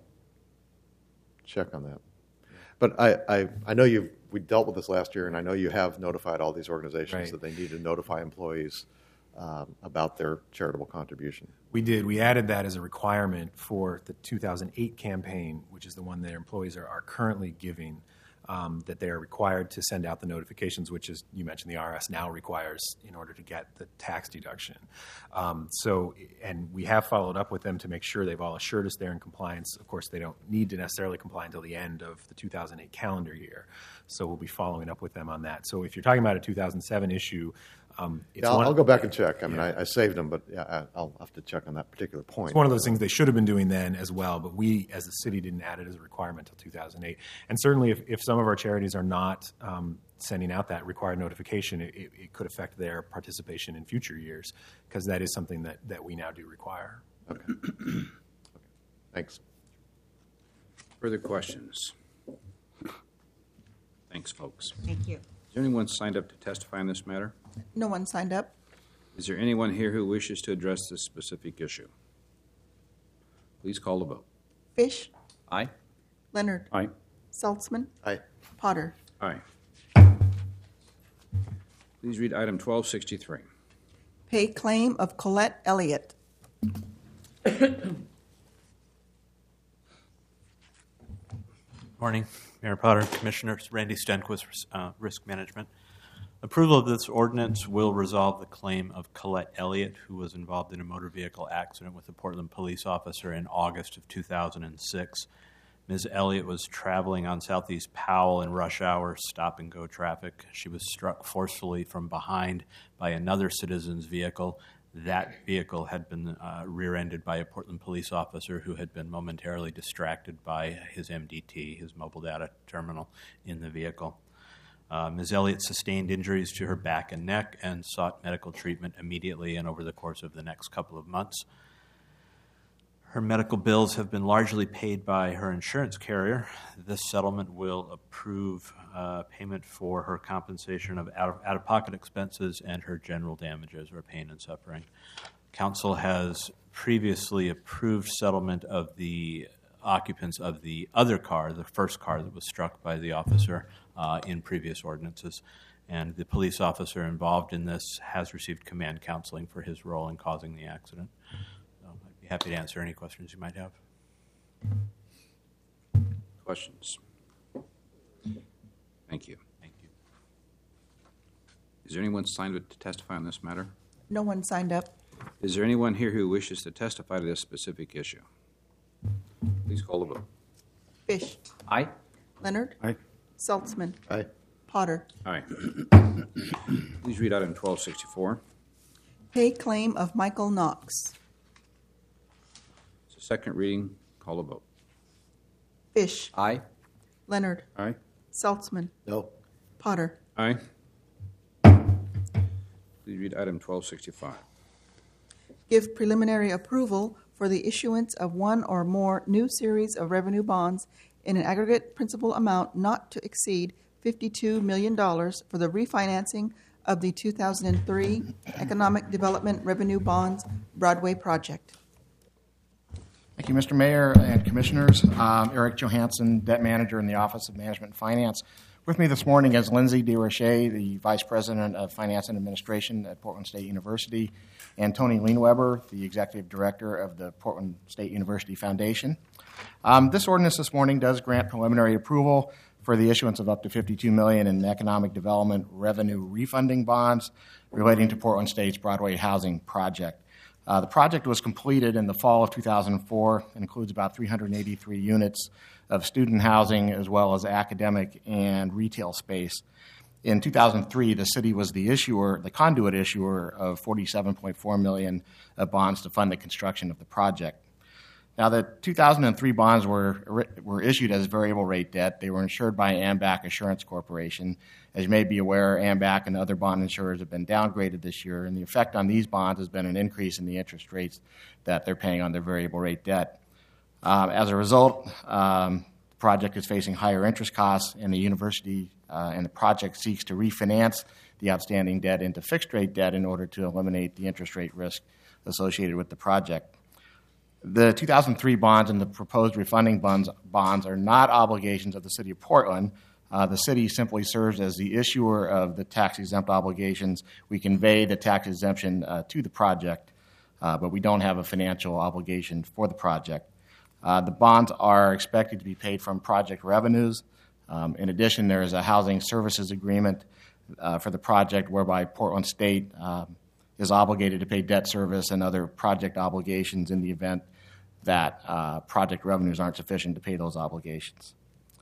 check on that. But I, I, I know you've we dealt with this last year, and I know you have notified all these organizations Right. that they need to notify employees um, about their charitable contribution. We did. We added that as a requirement for the two thousand eight campaign, which is the one that employees are, are currently giving, um, that they are required to send out the notifications, which is, you mentioned the I R S now requires in order to get the tax deduction. Um, so, and we have followed up with them to make sure they've all assured us they're in compliance. Of course, they don't need to necessarily comply until the end of the two thousand eight calendar year. So we'll be following up with them on that. So if you're talking about a two thousand seven issue, Um, it's Yeah, I'll, one, I'll go back and check. I mean, yeah. I, I saved them, but yeah, I, I'll have to check on that particular point. It's one of those things they should have been doing then as well, but we, as a city, didn't add it as a requirement until two thousand eight. And certainly, if, if some of our charities are not um, sending out that required notification, it, it, it could affect their participation in future years, because that is something that, that we now do require. Okay. Okay. Thanks. Further questions? Thanks, folks. Thank you. Is there anyone signed up to testify on this matter? No one signed up. Is there anyone here who wishes to address this specific issue? Please call the vote. Fish, Aye. Leonard, Aye. Saltzman, Aye. Potter. Aye. Please read item twelve sixty-three. Pay claim of Colette Elliott. Morning, Mayor Potter, Commissioners. Randy Stenquist, uh, Risk Management. Approval of this ordinance will resolve the claim of Colette Elliott, who was involved in a motor vehicle accident with a Portland police officer in August of two thousand six. Miz Elliott was traveling on Southeast Powell in rush hour stop-and-go traffic. She was struck forcefully from behind by another citizen's vehicle. That vehicle had been uh, rear-ended by a Portland police officer who had been momentarily distracted by his M D T, his mobile data terminal, in the vehicle. Uh, Miz Elliott sustained injuries to her back and neck and sought medical treatment immediately and over the course of the next couple of months. Her medical bills have been largely paid by her insurance carrier. This settlement will approve uh, payment for her compensation of out- out-of-pocket expenses and her general damages or pain and suffering. Council has previously approved settlement of the occupants of the other car, the first car that was struck by the officer uh, in previous ordinances. And the police officer involved in this has received command counseling for his role in causing the accident. Happy to answer any questions you might have. Questions? Thank you. Thank you. Is there anyone signed up to testify on this matter? No one signed up. Is there anyone here who wishes to testify to this specific issue? Please call the vote. Fish. Aye. Leonard. Aye. Saltzman. Aye. Potter. Aye. Please read item twelve sixty-four. Pay claim of Michael Knox. It's a second reading. Call the vote. Fish. Aye. Leonard. Aye. Saltzman. No. Potter. Aye. Please read item twelve sixty-five. Give preliminary approval for the issuance of one or more new series of revenue bonds in an aggregate principal amount not to exceed fifty-two million dollars for the refinancing of the two thousand three Economic Development Revenue Bonds Broadway project. Thank you, Mister Mayor and Commissioners. Um, Eric Johansson, Debt Manager in the Office of Management and Finance. With me this morning is Lindsay DeRoche, the Vice President of Finance and Administration at Portland State University, and Tony Leanweber, the Executive Director of the Portland State University Foundation. Um, this ordinance this morning does grant preliminary approval for the issuance of up to fifty-two million dollars in economic development revenue refunding bonds relating to Portland State's Broadway housing project. Uh, the project was completed in the fall of two thousand four and includes about three hundred eighty-three units of student housing as well as academic and retail space. In two thousand three, the city was the issuer, the conduit issuer of forty-seven point four million dollars of bonds to fund the construction of the project. Now, the two thousand three bonds were were issued as variable rate debt. They were insured by AMBAC Assurance Corporation. As you may be aware, AMBAC and other bond insurers have been downgraded this year, and the effect on these bonds has been an increase in the interest rates that they're paying on their variable rate debt. Um, as a result, um, the project is facing higher interest costs, and the university uh, and the project seeks to refinance the outstanding debt into fixed rate debt in order to eliminate the interest rate risk associated with the project. The two thousand three bonds and the proposed refunding bonds, bonds are not obligations of the City of Portland. Uh, the city simply serves as the issuer of the tax-exempt obligations. We convey the tax exemption uh, to the project, uh, but we don't have a financial obligation for the project. Uh, the bonds are expected to be paid from project revenues. Um, in addition, there is a housing services agreement uh, for the project whereby Portland State uh, is obligated to pay debt service and other project obligations in the event that uh, project revenues aren't sufficient to pay those obligations.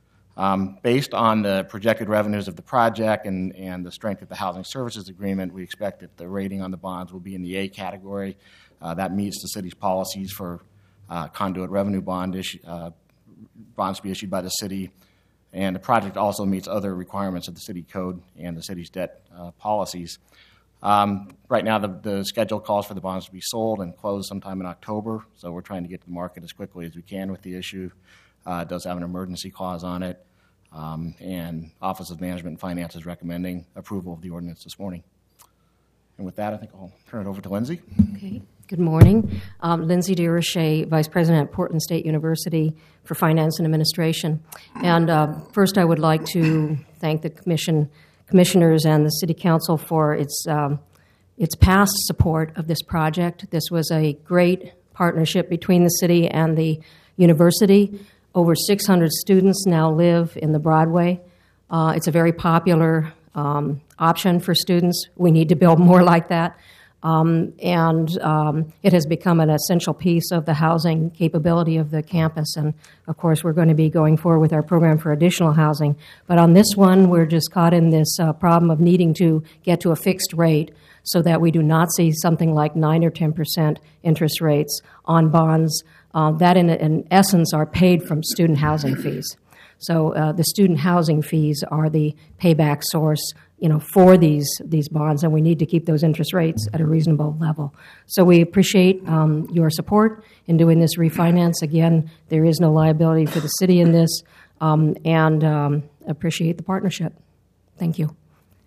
Um, based on the projected revenues of the project and, and the strength of the housing services agreement, we expect that the rating on the bonds will be in the A category. Uh, that meets the city's policies for uh, conduit revenue bond issue, uh, bonds to be issued by the city. And the project also meets other requirements of the city code and the city's debt uh, policies. Um, right now, the, the schedule calls for the bonds to be sold and closed sometime in October, so we're trying to get to the market as quickly as we can with the issue. Uh, it does have an emergency clause on it, um, and Office of Management and Finance is recommending approval of the ordinance this morning. And with that, I think I'll turn it over to Lindsay. Okay. Good morning. Um, Lindsay DeRoche, Vice President at Portland State University for Finance and Administration. And uh, first, I would like to thank the Commission Commissioners and the City Council for its um, its past support of this project. This was a great partnership between the city and the university. Over six hundred students now live in the Broadway. Uh, it's a very popular um, option for students. We need to build more like that. Um, and um, it has become an essential piece of the housing capability of the campus. And, of course, we're going to be going forward with our program for additional housing. But on this one, we're just caught in this uh, problem of needing to get to a fixed rate so that we do not see something like nine or ten percent interest rates on bonds uh, that, in, in essence, are paid from student housing fees. So uh, the student housing fees are the payback source, you know, for these these bonds, and we need to keep those interest rates at a reasonable level. So we appreciate um, your support in doing this refinance. Again, there is no liability for the city in this, um, and um, appreciate the partnership. Thank you.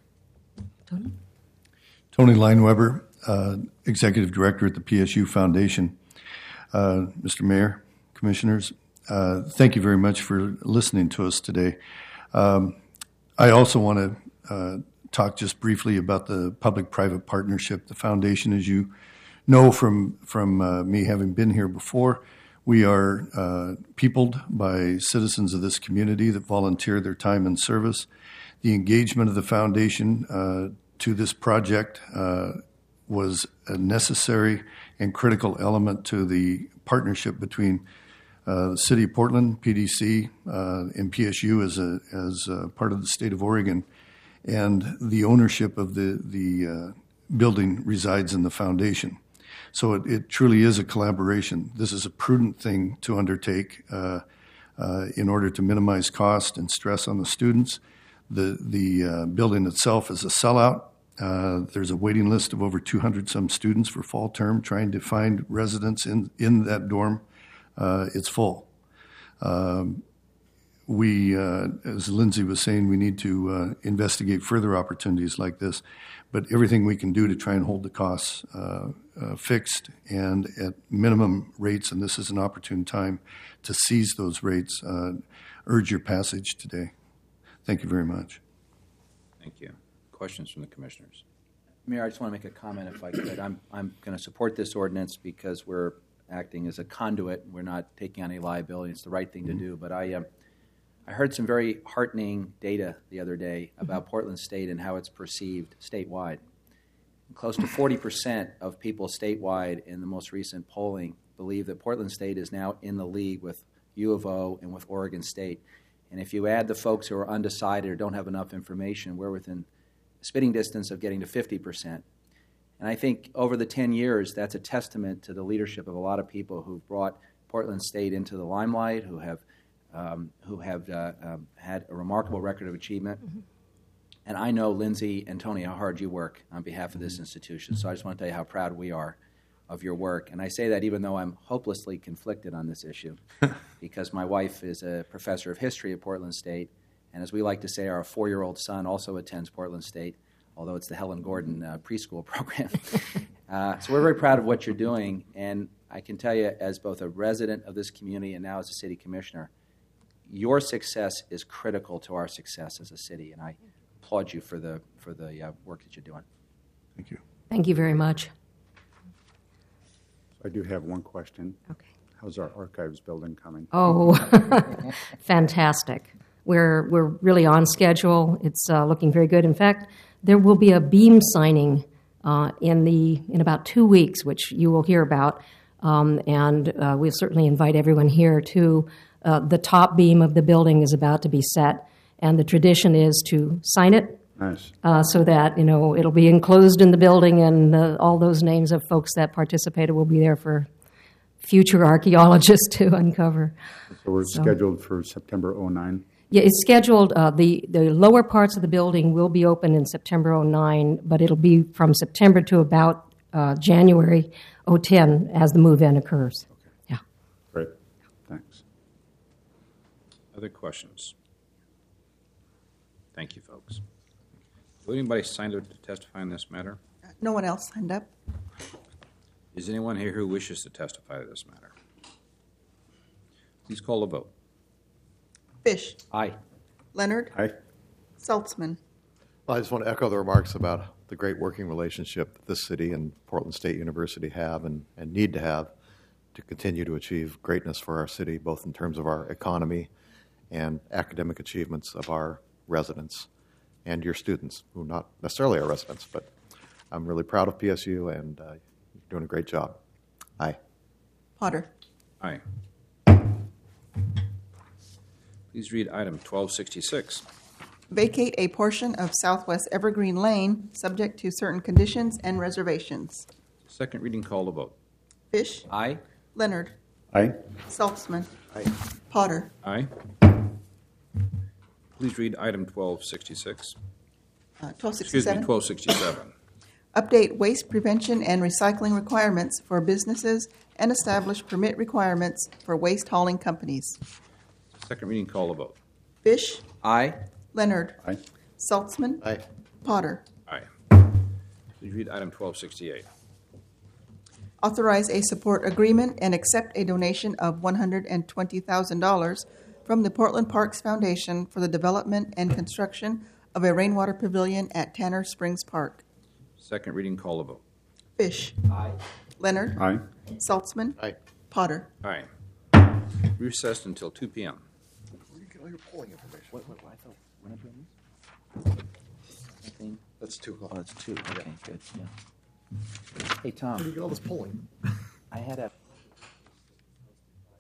Tony? Tony Leanweber, uh, Executive Director at the P S U Foundation. Uh, Mister Mayor, Commissioners, uh, thank you very much for listening to us today. Um, I also want to Uh, talk just briefly about the public-private partnership. The foundation, as you know from from uh, me having been here before, we are uh, peopled by citizens of this community that volunteer their time and service. The engagement of the foundation uh, to this project uh, was a necessary and critical element to the partnership between uh, the City of Portland, P D C, uh, and P S U as a as a part of the state of Oregon, and the ownership of the the uh, building resides in the foundation. So it, it truly is a collaboration. This is a prudent thing to undertake uh, uh, in order to minimize cost and stress on the students. The the uh, building itself is a sellout. Uh, there's a waiting list of over two hundred some students for fall term trying to find residents in, in that dorm. Uh, it's full. Um, we, uh, as Lindsay was saying, we need to uh, investigate further opportunities like this, but everything we can do to try and hold the costs uh, uh, fixed and at minimum rates, and this is an opportune time to seize those rates, uh, urge your passage today. Thank you very much. Thank you. Questions from the commissioners? Mayor, I just want to make a comment if I could. I'm, I'm going to support this ordinance because we're acting as a conduit. We're not taking on any liability. It's the right thing to do. But I, um, I heard some very heartening data the other day about Portland State and how it's perceived statewide. Close to forty percent of people statewide in the most recent polling believe that Portland State is now in the league with U of O and with Oregon State. And if you add the folks who are undecided or don't have enough information, we're within spitting distance of getting to fifty percent. And I think over the ten years, that's a testament to the leadership of a lot of people who've brought Portland State into the limelight, who have um, who have uh, um, had a remarkable record of achievement. Mm-hmm. And I know, Lindsay and Tony, how hard you work on behalf of this institution. So I just want to tell you how proud we are of your work. And I say that even though I'm hopelessly conflicted on this issue, because my wife is a professor of history at Portland State, and as we like to say, our four-year-old son also attends Portland State, although it's the Helen Gordon uh, preschool program. uh, so we're very proud of what you're doing, and I can tell you, as both a resident of this community and now as a city commissioner, your success is critical to our success as a city, and I applaud you for the for the uh, work that you're doing. Thank you. Thank you very much. I do have one question. Okay. How's our archives building coming? Oh, fantastic. We're, we're really on schedule. It's uh, looking very good. In fact, there will be a beam signing uh, in, the, in about two weeks, which you will hear about. Um, and uh, we'll certainly invite everyone here to. Uh, the top beam of the building is about to be set, and the tradition is to sign it. Nice. Uh, so that, you know, it'll be enclosed in the building, and uh, all those names of folks that participated will be there for future archaeologists to uncover. So we're So- scheduled for September oh nine? Yeah, it's scheduled, uh, the, the lower parts of the building will be open in September oh nine, but it'll be from September to about uh, January oh ten as the move-in occurs. Yeah. Great. Thanks. Other questions? Thank you, folks. Will anybody sign up to testify in this matter? No one else signed up. Is anyone here who wishes to testify to this matter? Please call the vote. Fish. Aye. Leonard. Aye. Saltzman. Well, I just want to echo the remarks about the great working relationship that this city and Portland State University have and, and need to have to continue to achieve greatness for our city, both in terms of our economy and academic achievements of our residents and your students, who not necessarily are residents, but I'm really proud of P S U, and uh, you're doing a great job. Aye. Potter. Aye. Please read item twelve sixty-six. Vacate a portion of Southwest Evergreen Lane, subject to certain conditions and reservations. Second reading, call the vote. Fish. Aye. Leonard. Aye. Saltzman. Aye. Potter. Aye. Please read item twelve sixty-six. Uh, twelve Excuse me, sixty-seven. twelve sixty-seven. Update waste prevention and recycling requirements for businesses and establish permit requirements for waste hauling companies. Second reading, call the vote. Fish. Aye. Leonard. Aye. Saltzman. Aye. Potter. Aye. Please read item twelve sixty-eight. Authorize a support agreement and accept a donation of one hundred twenty thousand dollars from the Portland Parks Foundation for the development and construction of a rainwater pavilion at Tanner Springs Park. Second reading, call the vote. Fish. Aye. Leonard. Aye. Saltzman. Aye. Potter. Aye. Recessed until two p.m. Where do you get all your polling information? What, what, I thought, when I bring this? Nothing. That's two o'clock. Oh, it's two. Okay, good. Yeah. Hey, Tom. Where do you get all this polling? I had a